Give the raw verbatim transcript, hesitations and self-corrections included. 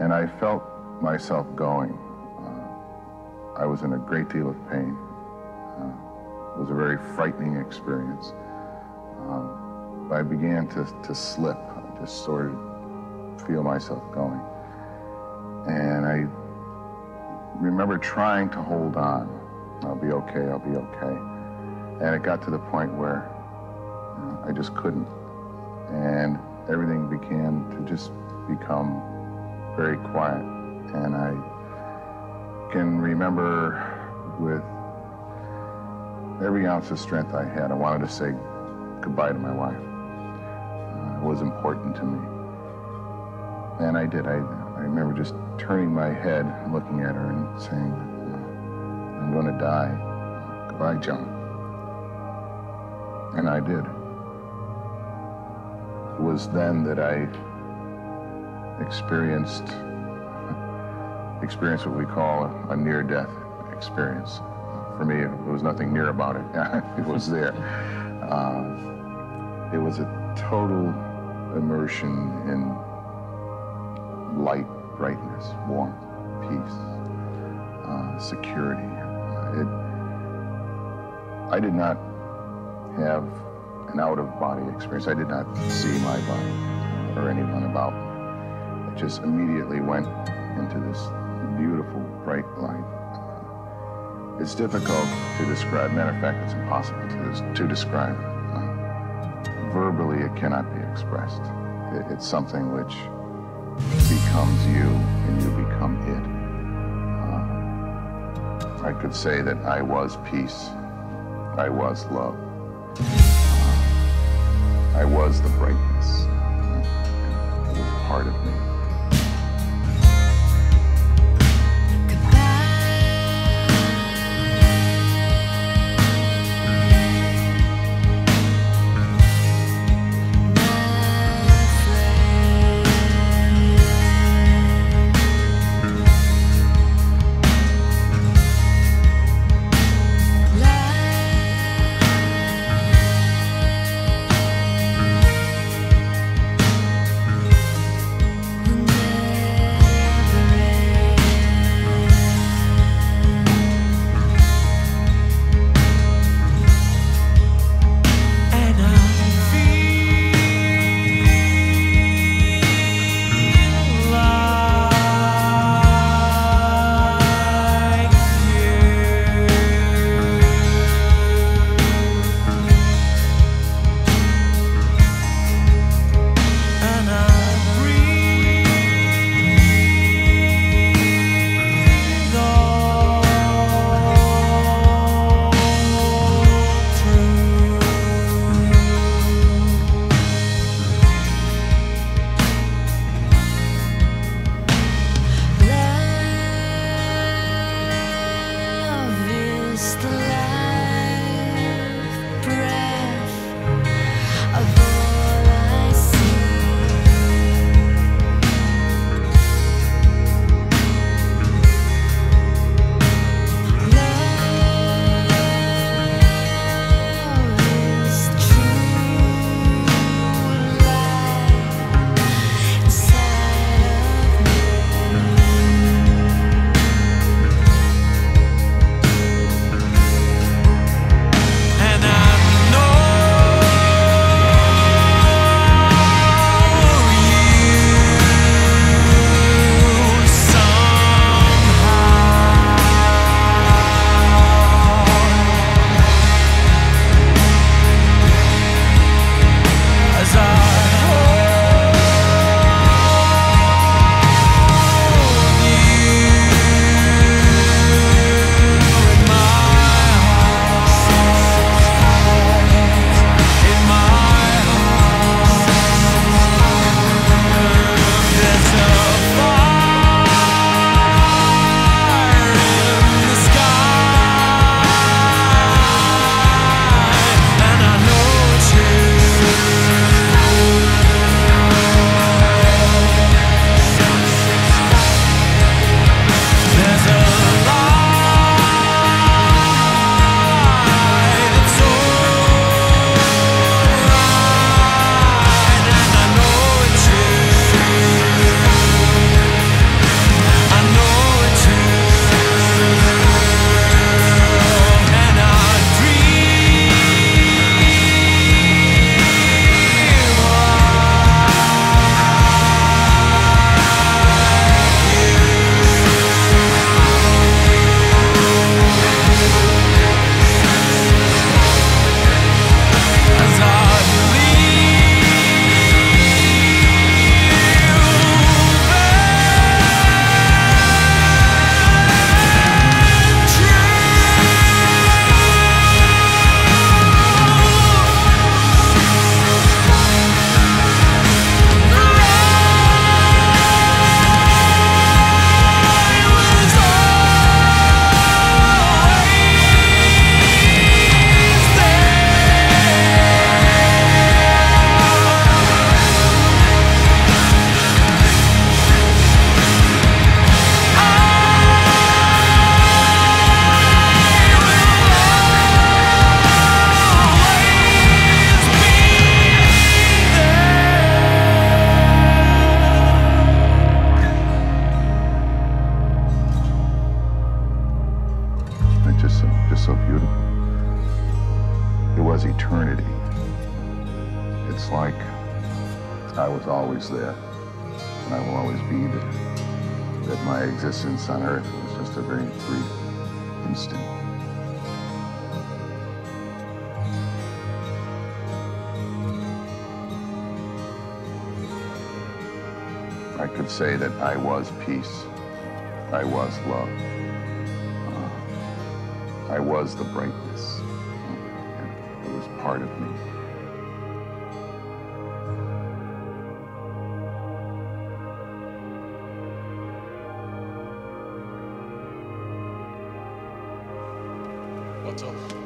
And I felt myself going. Uh, I was in a great deal of pain. Uh, it was a very frightening experience. Um, I began to, to slip. I just sort of feel myself going. And I remember trying to hold on. I'll be okay, I'll be okay. And it got to the point where you know, I just couldn't. And everything began to just become very quiet. And I can remember with every ounce of strength I had, I wanted to say goodbye to my wife. Uh, it was important to me. And I did. I, I remember just turning my head, looking at her and saying, I'm going to die. Goodbye, Joan. And I did. It was then that I experienced experienced what we call a, a near-death experience. For me, it was nothing near about it. It was there. Uh, it was a total immersion in light, brightness, warmth, peace, uh, security. Uh, it, I did not have an out-of-body experience. I did not see my body or anyone about me. It just immediately went into this beautiful, bright light. Uh, it's difficult to describe. Matter of fact, it's impossible to, to describe. Uh, verbally, it cannot be expressed. It, it's something which becomes you and you become it. Uh, I could say that I was peace. I was love. Uh, I was the brightness. It was a part of me. eternity. It's like I was always there, and I will always be there. That my existence on Earth was just a very brief instant. I could say that I was peace. I was love. Uh, I was the brightness. Uh, it was part of me. What's up?